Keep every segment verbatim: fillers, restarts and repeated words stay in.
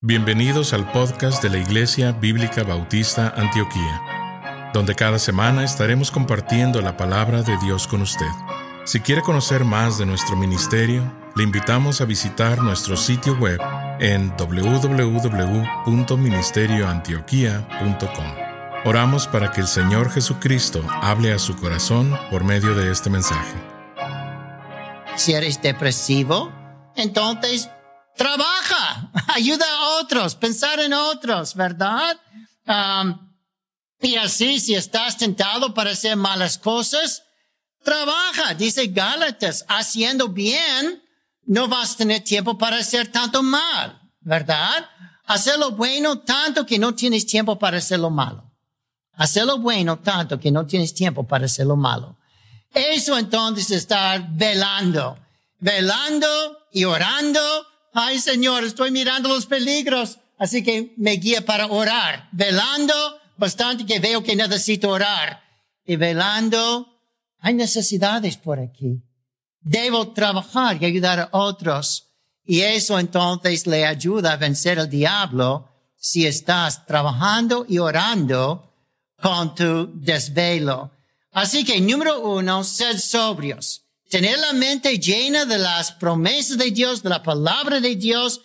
Bienvenidos al podcast de la Iglesia Bíblica Bautista Antioquía, donde cada semana estaremos compartiendo la palabra de Dios con usted. Si quiere conocer más de nuestro ministerio, le invitamos a visitar nuestro sitio web en doble u doble u doble u punto ministerio antioquia punto com. Oramos para que el Señor Jesucristo hable a su corazón por medio de este mensaje. Si eres depresivo, entonces trabaja, ayuda a otros, pensar en otros, ¿verdad? Um, y así, si estás tentado para hacer malas cosas, trabaja. Dice Gálatas, haciendo bien, no vas a tener tiempo para hacer tanto mal, ¿verdad? Hacer lo bueno tanto que no tienes tiempo para hacer lo malo. Hacer lo bueno tanto que no tienes tiempo para hacer lo malo. Eso entonces es estar velando, velando y orando. Ay, Señor, estoy mirando los peligros, así que me guía para orar. Velando, bastante que veo que necesito orar. Y velando, hay necesidades por aquí. Debo trabajar y ayudar a otros. Y eso entonces le ayuda a vencer al diablo si estás trabajando y orando con tu desvelo. Así que, número uno, sed sobrios. Tener la mente llena de las promesas de Dios, de la palabra de Dios,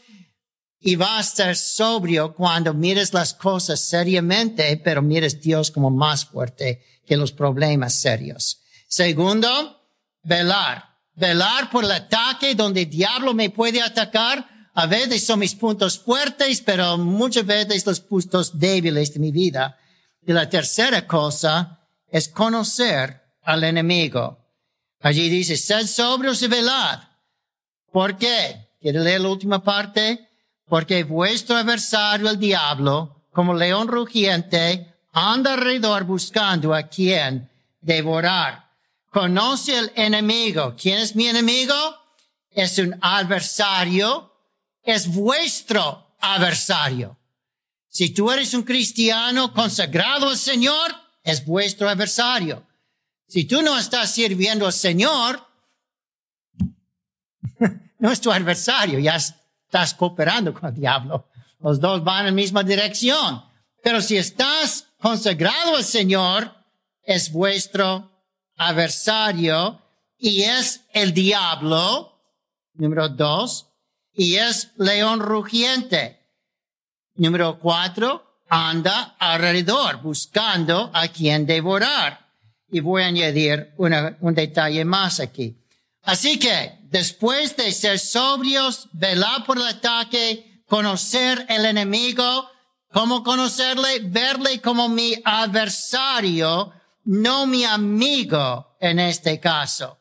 y va a estar sobrio cuando mires las cosas seriamente, pero mires Dios como más fuerte que los problemas serios. Segundo, velar. Velar por el ataque donde el diablo me puede atacar. A veces son mis puntos fuertes, pero muchas veces los puntos débiles de mi vida. Y la tercera cosa es conocer al enemigo. Allí dice, sed sobrios y velad. ¿Por qué? ¿Quiere leer la última parte? Porque vuestro adversario, el diablo, como león rugiente, anda alrededor buscando a quien devorar. Conoce el enemigo. ¿Quién es mi enemigo? Es un adversario. Es vuestro adversario. Si tú eres un cristiano consagrado al Señor, es vuestro adversario. Si tú no estás sirviendo al Señor, no es tu adversario, ya estás cooperando con el diablo. Los dos van en la misma dirección. Pero si estás consagrado al Señor, es vuestro adversario y es el diablo, número dos, y es león rugiente. Número cuatro, anda alrededor buscando a quien devorar. Y voy a añadir una, un detalle más aquí. Así que, después de ser sobrios, velar por el ataque, conocer el enemigo, ¿cómo conocerle? Verle como mi adversario, no mi amigo en este caso.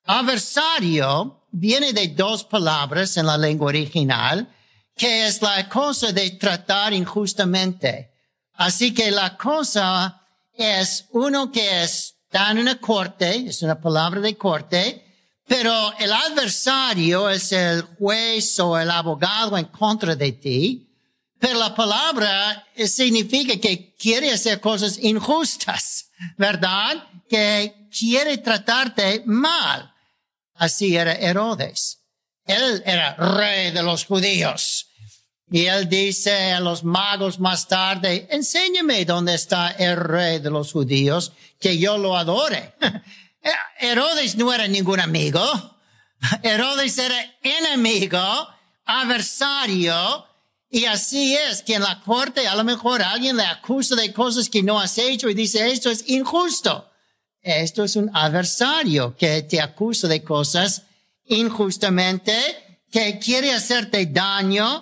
Adversario viene de dos palabras en la lengua original, que es la cosa de tratar injustamente. Así que la cosa es uno que es está en una corte, es una palabra de corte, pero el adversario es el juez o el abogado en contra de ti, pero la palabra significa que quiere hacer cosas injustas, ¿verdad? Que quiere tratarte mal. Así era Herodes. Él era rey de los judíos. Y él dice a los magos más tarde, enséñame dónde está el rey de los judíos, que yo lo adore. Herodes no era ningún amigo. Herodes era enemigo, adversario. Y así es que en la corte a lo mejor alguien le acusa de cosas que no has hecho y dice, esto es injusto. Esto es un adversario que te acusa de cosas injustamente, que quiere hacerte daño.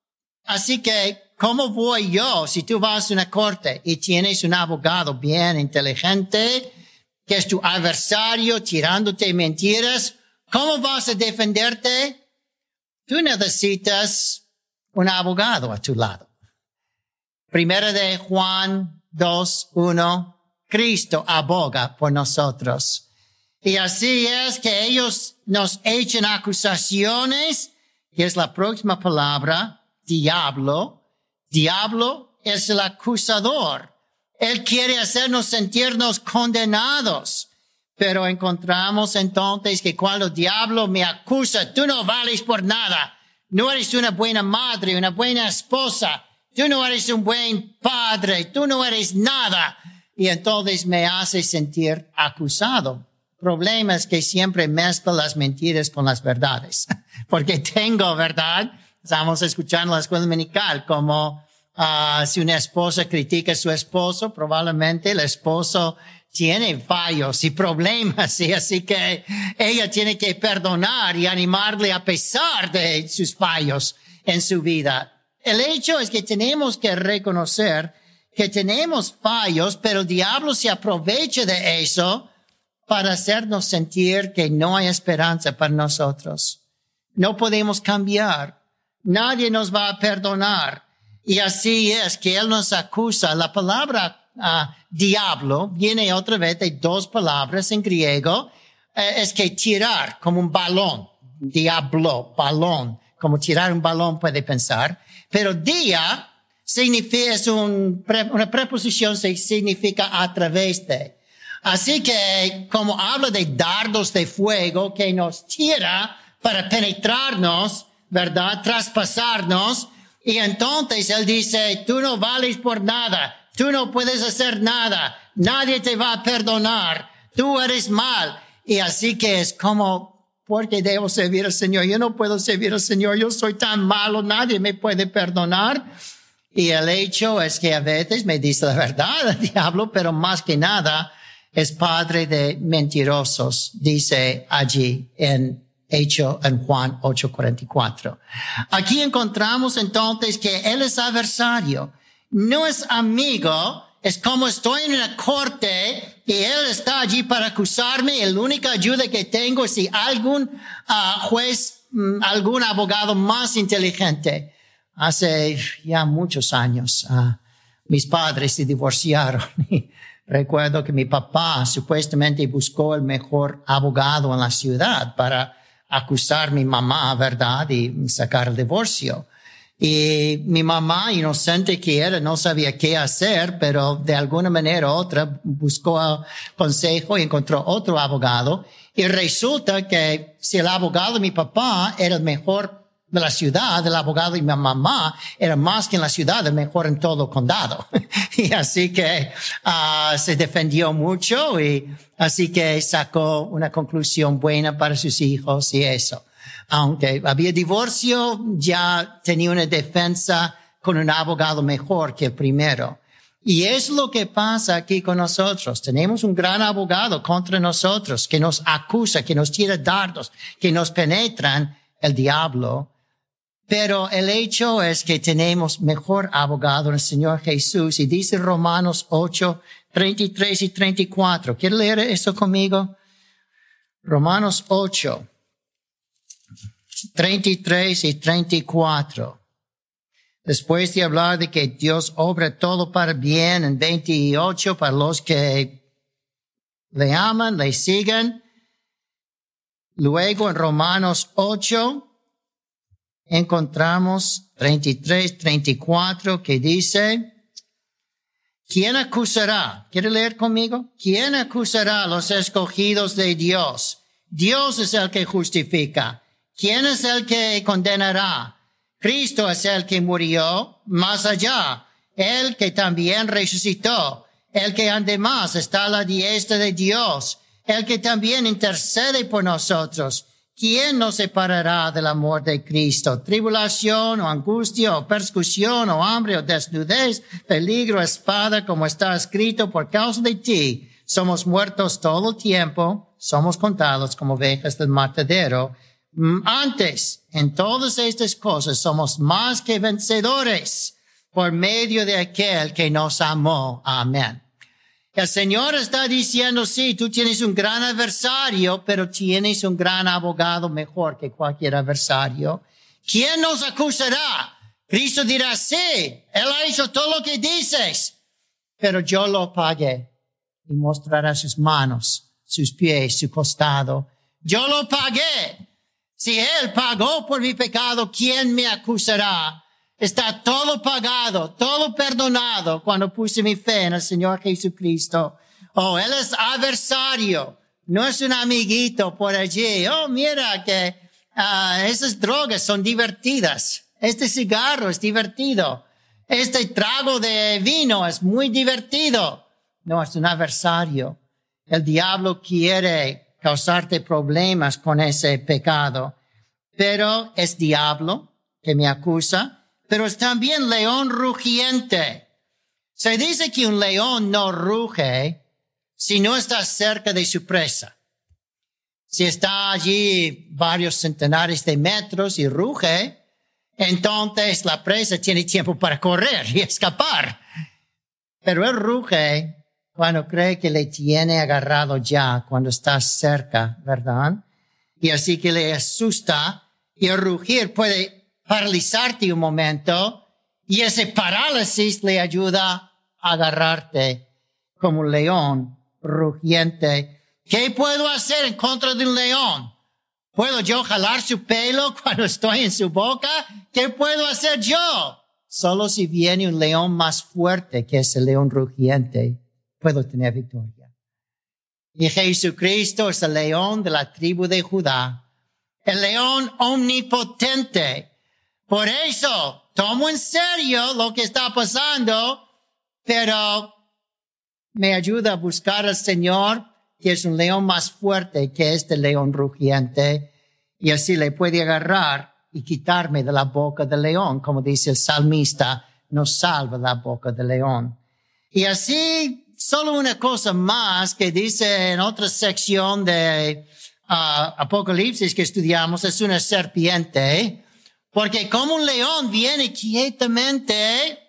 Así que, ¿cómo voy yo si tú vas a una corte y tienes un abogado bien inteligente, que es tu adversario tirándote mentiras? ¿Cómo vas a defenderte? Tú necesitas un abogado a tu lado. Primera de Juan dos, uno, Cristo aboga por nosotros. Y así es que ellos nos echan acusaciones, que es la próxima palabra, diablo. Diablo es el acusador. Él quiere hacernos sentirnos condenados. Pero encontramos entonces que cuando el diablo me acusa, tú no vales por nada. no eres una buena madre, una buena esposa, tú no eres un buen padre, tú no eres nada. Y entonces me hace sentir acusado. El problema es que siempre mezclo las mentiras con las verdades. Porque tengo, ¿verdad? Estamos escuchando la escuela dominical como uh, si una esposa critica a su esposo, probablemente el esposo tiene fallos y problemas, y así que ella tiene que perdonar y animarle a pesar de sus fallos en su vida. El hecho es que tenemos que reconocer que tenemos fallos, pero el diablo se aprovecha de eso para hacernos sentir que no hay esperanza para nosotros. No podemos cambiar. Nadie nos va a perdonar. Y así es que él nos acusa. La palabra Uh, diablo viene otra vez de dos palabras en griego. Uh, es que tirar como un balón. Diablo, balón. Como tirar un balón puede pensar. Pero dia significa, es un, una preposición que significa a través de. Así que como habla de dardos de fuego que nos tira para penetrarnos, ¿verdad? Traspasarnos. Y entonces él dice, tú no vales por nada. Tú no puedes hacer nada. Nadie te va a perdonar. Tú eres mal. Y así que es como, ¿por qué debo servir al Señor? Yo no puedo servir al Señor. Yo soy tan malo. Nadie me puede perdonar. Y el hecho es que a veces me dice la verdad el diablo, pero más que nada es padre de mentirosos, dice allí en Hecho en Juan ocho cuarenta y cuatro. Aquí encontramos entonces que él es adversario. No es amigo, es como estoy en una corte y él está allí para acusarme y la única ayuda que tengo es si algún uh, juez, um, algún abogado más inteligente. Hace ya muchos años, uh, mis padres se divorciaron y recuerdo que mi papá supuestamente buscó el mejor abogado en la ciudad para acusar a mi mamá, ¿verdad? Y sacar el divorcio. Y mi mamá, inocente que era, no sabía qué hacer, pero de alguna manera u otra buscó consejo y encontró otro abogado. Y resulta que si el abogado de mi papá era el mejor de la ciudad, el abogado de mi mamá era más que en la ciudad, el mejor en todo el condado. Y así que uh, se defendió mucho y así que sacó una conclusión buena para sus hijos y eso. Aunque había divorcio, ya tenía una defensa con un abogado mejor que el primero. Y es lo que pasa aquí con nosotros. Tenemos un gran abogado contra nosotros que nos acusa, que nos tira dardos, que nos penetran, el diablo. Pero el hecho es que tenemos mejor abogado en el Señor Jesús. Y dice Romanos ocho, treinta y tres y treinta y cuatro. ¿Quiere leer eso conmigo? Romanos ocho. treinta y tres y treinta y cuatro. Después de hablar de que Dios obra todo para bien, en veintiocho, para los que le aman, le siguen. Luego en Romanos ocho, encontramos treinta y tres, treinta y cuatro, que dice, ¿quién acusará? ¿Quiere leer conmigo? ¿Quién acusará a los escogidos de Dios? Dios es el que justifica. ¿Quién es el que condenará? Cristo es el que murió más allá, el que también resucitó, el que además está a la diestra de Dios, el que también intercede por nosotros. ¿Quién nos separará del amor de Cristo? Tribulación o angustia o persecución o hambre o desnudez, peligro, espada, como está escrito, por causa de ti. Somos muertos todo el tiempo, somos contados como ovejas del matadero. Antes, en todas estas cosas, somos más que vencedores por medio de aquel que nos amó. Amén. El Señor está diciendo, sí, tú tienes un gran adversario, pero tienes un gran abogado mejor que cualquier adversario. ¿Quién nos acusará? Cristo dirá, sí, Él ha hecho todo lo que dices, pero yo lo pagué. Y mostrará sus manos, sus pies, su costado. Yo lo pagué. Si Él pagó por mi pecado, ¿quién me acusará? Está todo pagado, todo perdonado cuando puse mi fe en el Señor Jesucristo. Oh, Él es adversario, no es un amiguito por allí. Oh, mira que uh, esas drogas son divertidas. Este cigarro es divertido. Este trago de vino es muy divertido. No, es un adversario. El diablo quiere causarte problemas con ese pecado. Pero es diablo que me acusa, pero es también león rugiente. Se dice que un león no ruge si no está cerca de su presa. Si está allí varios centenares de metros y ruge, entonces la presa tiene tiempo para correr y escapar. Pero él ruge cuando cree que le tiene agarrado ya, cuando está cerca, ¿verdad? Y así que le asusta, y el rugir puede paralizarte un momento, y ese parálisis le ayuda a agarrarte como un león rugiente. ¿Qué puedo hacer en contra de un león? ¿Puedo yo jalar su pelo cuando estoy en su boca? ¿Qué puedo hacer yo? Solo si viene un león más fuerte que ese león rugiente, puedo tener victoria. Y Jesucristo es el león de la tribu de Judá, el león omnipotente. Por eso tomo en serio lo que está pasando, pero me ayuda a buscar al Señor, que es un león más fuerte que este león rugiente, y así le puede agarrar y quitarme de la boca del león, como dice el salmista, nos salva la boca del león. Y así, solo una cosa más que dice en otra sección de uh, Apocalipsis que estudiamos, es una serpiente, porque como un león viene quietamente,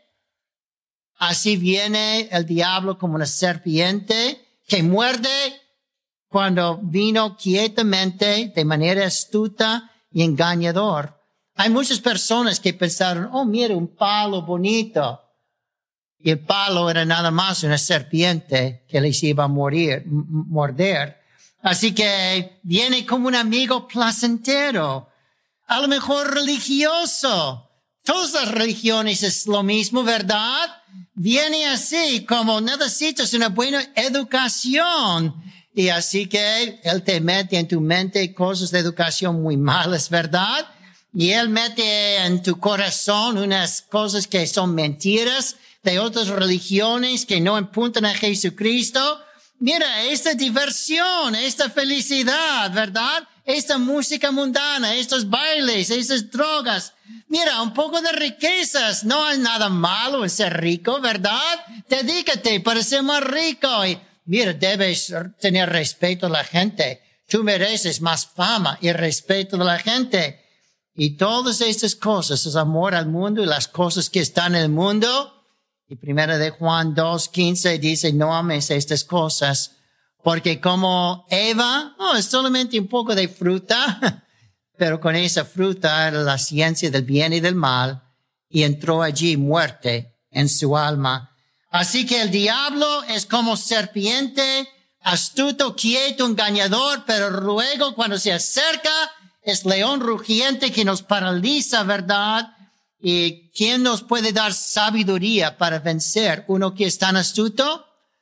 así viene el diablo como una serpiente que muerde cuando vino quietamente, de manera astuta y engañador. Hay muchas personas que pensaron, oh, mira, un palo bonito. Y el palo era nada más una serpiente que les iba a morir, m- morder. Así que viene como un amigo placentero, a lo mejor religioso. Todas las religiones es lo mismo, ¿verdad? Viene así como necesitas una buena educación. Y así que él te mete en tu mente cosas de educación muy malas, ¿verdad? Y él mete en tu corazón unas cosas que son mentiras de otras religiones que no apuntan a Jesucristo. Mira, esta diversión, esta felicidad, ¿verdad? Esta música mundana, estos bailes, estas drogas. Mira, un poco de riquezas. No hay nada malo en ser rico, ¿verdad? Dedícate para ser más rico. Y mira, debes tener respeto a la gente. Tú mereces más fama y respeto de la gente. Y todas estas cosas, es amor al mundo y las cosas que están en el mundo. Y primera de Juan dos quince dice, no ames estas cosas, porque como Eva, oh, es solamente un poco de fruta, pero con esa fruta era la ciencia del bien y del mal, y entró allí muerte en su alma. Así que el diablo es como serpiente, astuto, quieto, engañador, pero luego cuando se acerca es león rugiente que nos paraliza, ¿verdad? ¿Y quién nos puede dar sabiduría para vencer uno que es tan astuto?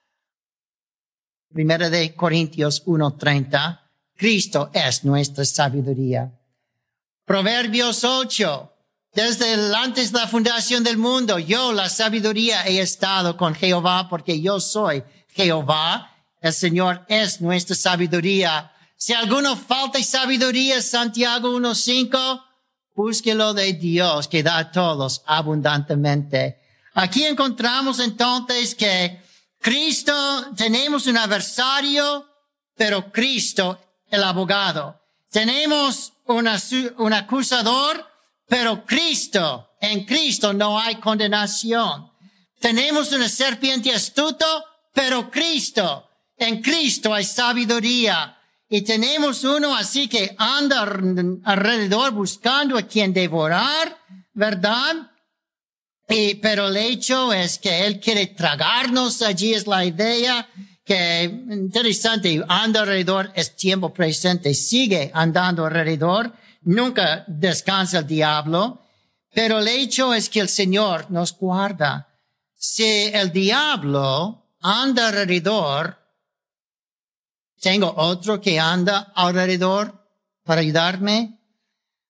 Primera de Corintios uno treinta. Cristo es nuestra sabiduría. Proverbios ocho. Desde el, antes de la fundación del mundo, yo, la sabiduría, he estado con Jehová porque yo soy Jehová. El Señor es nuestra sabiduría. Si alguno falta sabiduría, Santiago uno cinco, búsquelo de Dios que da a todos abundantemente. Aquí encontramos entonces que Cristo, tenemos un adversario, pero Cristo el abogado. Tenemos una, un acusador, pero Cristo, en Cristo no hay condenación. Tenemos una serpiente astuto, pero Cristo, en Cristo hay sabiduría. Y tenemos uno así que anda alrededor buscando a quien devorar, ¿verdad? Y, pero el hecho es que él quiere tragarnos. Allí es la idea que, interesante, anda alrededor, es tiempo presente, sigue andando alrededor, nunca descansa el diablo. Pero el hecho es que el Señor nos guarda. Si el diablo anda alrededor, tengo otro que anda alrededor para ayudarme.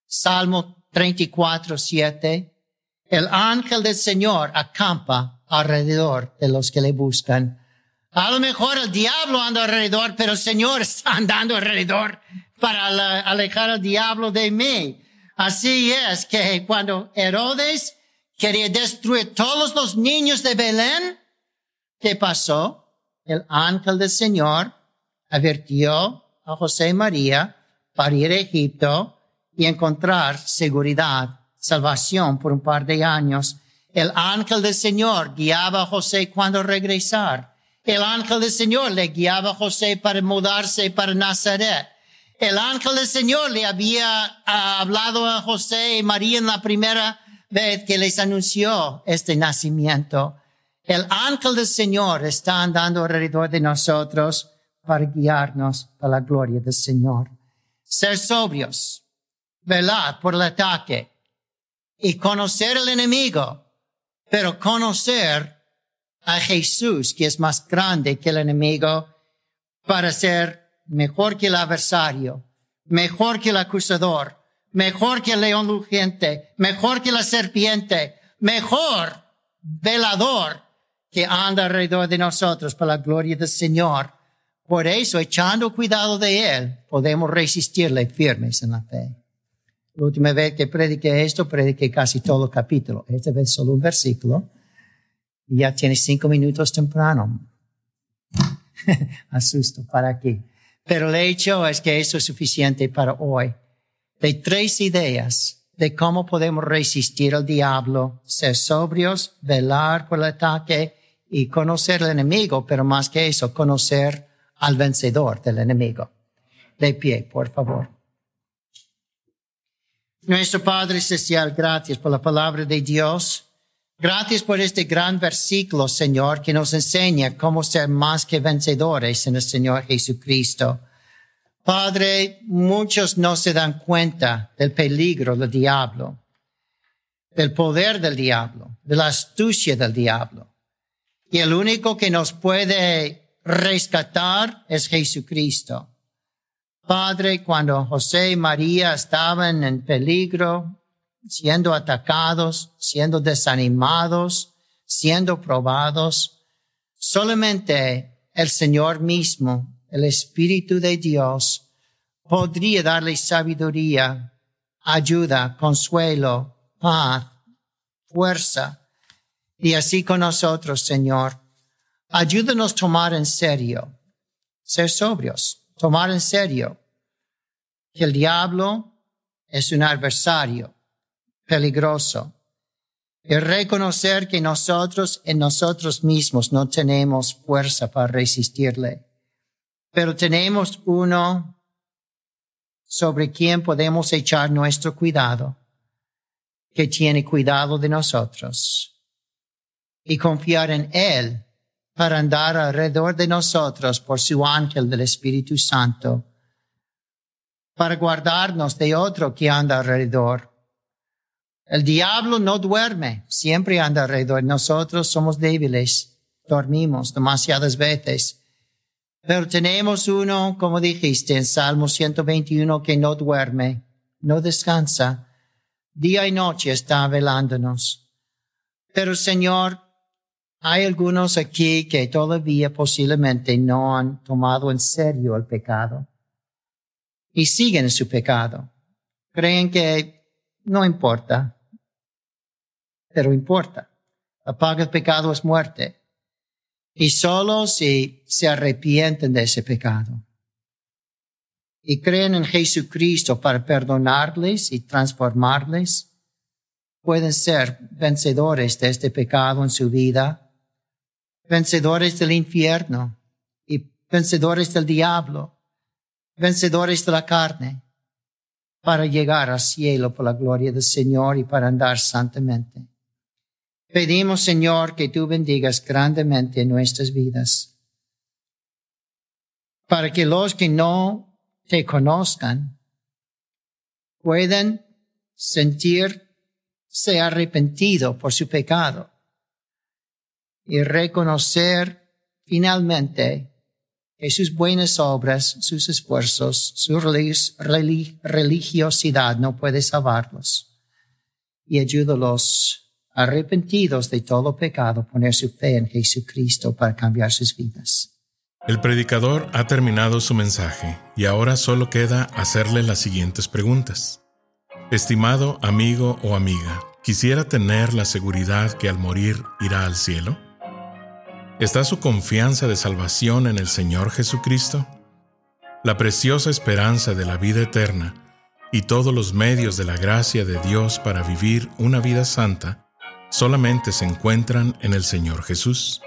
Salmo treinta y cuatro, siete. El ángel del Señor acampa alrededor de los que le buscan. A lo mejor el diablo anda alrededor, pero el Señor está andando alrededor para alejar al diablo de mí. Así es que cuando Herodes quería destruir todos los niños de Belén, ¿qué pasó? El ángel del Señor advirtió a José y María para ir a Egipto y encontrar seguridad, salvación por un par de años. El ángel del Señor guiaba a José cuando regresar. El ángel del Señor le guiaba a José para mudarse para Nazaret. El ángel del Señor le había uh, hablado a José y María en la primera vez que les anunció este nacimiento. El ángel del Señor está andando alrededor de nosotros para guiarnos a la gloria del Señor. Ser sobrios, velar por el ataque y conocer al enemigo, pero conocer a Jesús, que es más grande que el enemigo, para ser mejor que el adversario, mejor que el acusador, mejor que el león rugiente, mejor que la serpiente, mejor velador que anda alrededor de nosotros para la gloria del Señor. Por eso, echando cuidado de Él, podemos resistirle firmes en la fe. La última vez que prediqué esto, prediqué casi todo el capítulo. Esta vez solo un versículo. Y ya tienes cinco minutos temprano. Asusto para aquí. Pero el hecho es que eso es suficiente para hoy. De tres ideas de cómo podemos resistir al diablo, ser sobrios, velar por el ataque y conocer al enemigo, pero más que eso, conocer al vencedor del enemigo. De pie, por favor. Nuestro Padre Celestial, gracias por la palabra de Dios. Gracias por este gran versículo, Señor, que nos enseña cómo ser más que vencedores en el Señor Jesucristo. Padre, muchos no se dan cuenta del peligro del diablo, del poder del diablo, de la astucia del diablo. Y el único que nos puede rescatar es Jesucristo. Padre, cuando José y María estaban en peligro, siendo atacados, siendo desanimados, siendo probados, solamente el Señor mismo, el Espíritu de Dios, podría darle sabiduría, ayuda, consuelo, paz, fuerza. Y así con nosotros, Señor, ayúdanos a tomar en serio, ser sobrios, tomar en serio que el diablo es un adversario peligroso y reconocer que nosotros en nosotros mismos no tenemos fuerza para resistirle, pero tenemos uno sobre quien podemos echar nuestro cuidado, que tiene cuidado de nosotros, y confiar en Él para andar alrededor de nosotros por su ángel del Espíritu Santo, para guardarnos de otro que anda alrededor. El diablo no duerme, siempre anda alrededor. Nosotros somos débiles, dormimos demasiadas veces. Pero tenemos uno, como dijiste en Salmo ciento veintiuno, que no duerme, no descansa. Día y noche está velándonos. Pero, Señor, hay algunos aquí que todavía posiblemente no han tomado en serio el pecado y siguen en su pecado. Creen que no importa, pero importa. La paga del pecado es muerte. Y solo si se arrepienten de ese pecado y creen en Jesucristo para perdonarles y transformarles, pueden ser vencedores de este pecado en su vida, vencedores del infierno y vencedores del diablo, vencedores de la carne, para llegar al cielo por la gloria del Señor y para andar santamente. Pedimos, Señor, que tú bendigas grandemente nuestras vidas, para que los que no te conozcan puedan sentirse arrepentidos por su pecado y reconocer finalmente que sus buenas obras, sus esfuerzos, su religiosidad no puede salvarlos. Y ayúdalos arrepentidos de todo pecado a poner su fe en Jesucristo para cambiar sus vidas. El predicador ha terminado su mensaje y ahora solo queda hacerle las siguientes preguntas. Estimado amigo o amiga, ¿quisiera tener la seguridad que al morir irá al cielo? ¿Está su confianza de salvación en el Señor Jesucristo? La preciosa esperanza de la vida eterna y todos los medios de la gracia de Dios para vivir una vida santa solamente se encuentran en el Señor Jesús.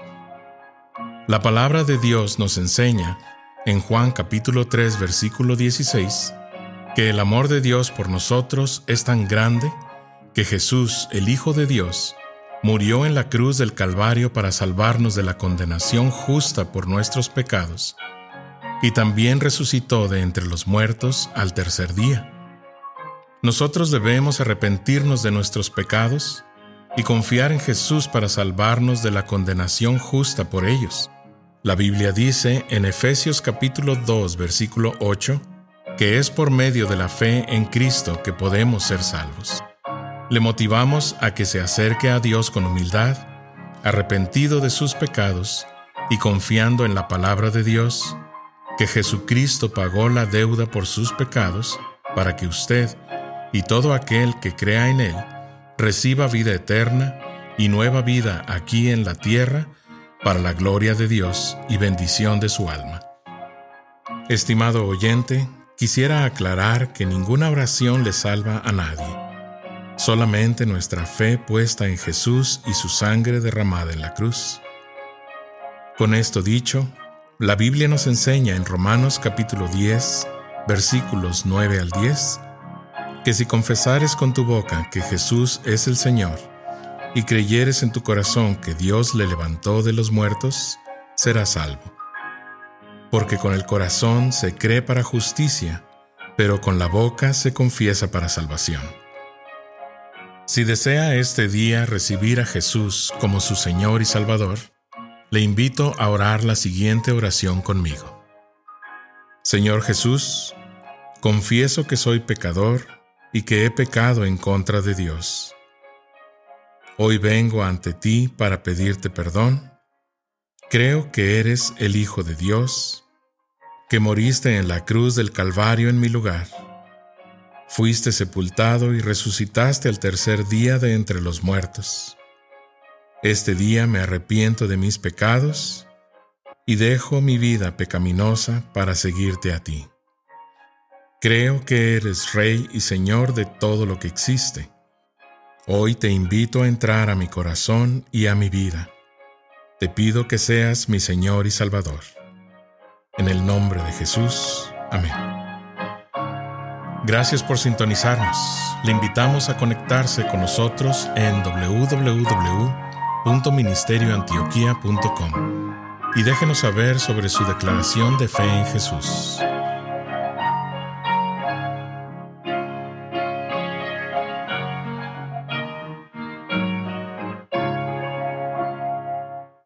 La palabra de Dios nos enseña, en Juan capítulo tres, versículo dieciséis, que el amor de Dios por nosotros es tan grande que Jesús, el Hijo de Dios, murió en la cruz del Calvario para salvarnos de la condenación justa por nuestros pecados, y también resucitó de entre los muertos al tercer día. Nosotros debemos arrepentirnos de nuestros pecados y confiar en Jesús para salvarnos de la condenación justa por ellos. La Biblia dice en Efesios capítulo dos, versículo ocho, que es por medio de la fe en Cristo que podemos ser salvos. Le motivamos a que se acerque a Dios con humildad, arrepentido de sus pecados y confiando en la palabra de Dios, que Jesucristo pagó la deuda por sus pecados para que usted y todo aquel que crea en Él reciba vida eterna y nueva vida aquí en la tierra para la gloria de Dios y bendición de su alma. Estimado oyente, quisiera aclarar que ninguna oración le salva a nadie. Solamente nuestra fe puesta en Jesús y su sangre derramada en la cruz. Con esto dicho, la Biblia nos enseña en Romanos capítulo diez, versículos nueve al diez, que si confesares con tu boca que Jesús es el Señor y creyeres en tu corazón que Dios le levantó de los muertos, serás salvo. Porque con el corazón se cree para justicia, pero con la boca se confiesa para salvación. Si desea este día recibir a Jesús como su Señor y Salvador, le invito a orar la siguiente oración conmigo. Señor Jesús, confieso que soy pecador y que he pecado en contra de Dios. Hoy vengo ante ti para pedirte perdón. Creo que eres el Hijo de Dios, que moriste en la cruz del Calvario en mi lugar. Fuiste sepultado y resucitaste al tercer día de entre los muertos. Este día me arrepiento de mis pecados y dejo mi vida pecaminosa para seguirte a ti. Creo que eres Rey y Señor de todo lo que existe. Hoy te invito a entrar a mi corazón y a mi vida. Te pido que seas mi Señor y Salvador. En el nombre de Jesús. Amén. Gracias por sintonizarnos. Le invitamos a conectarse con nosotros en doble u doble u doble u punto ministerio antioquia punto com y déjenos saber sobre su declaración de fe en Jesús.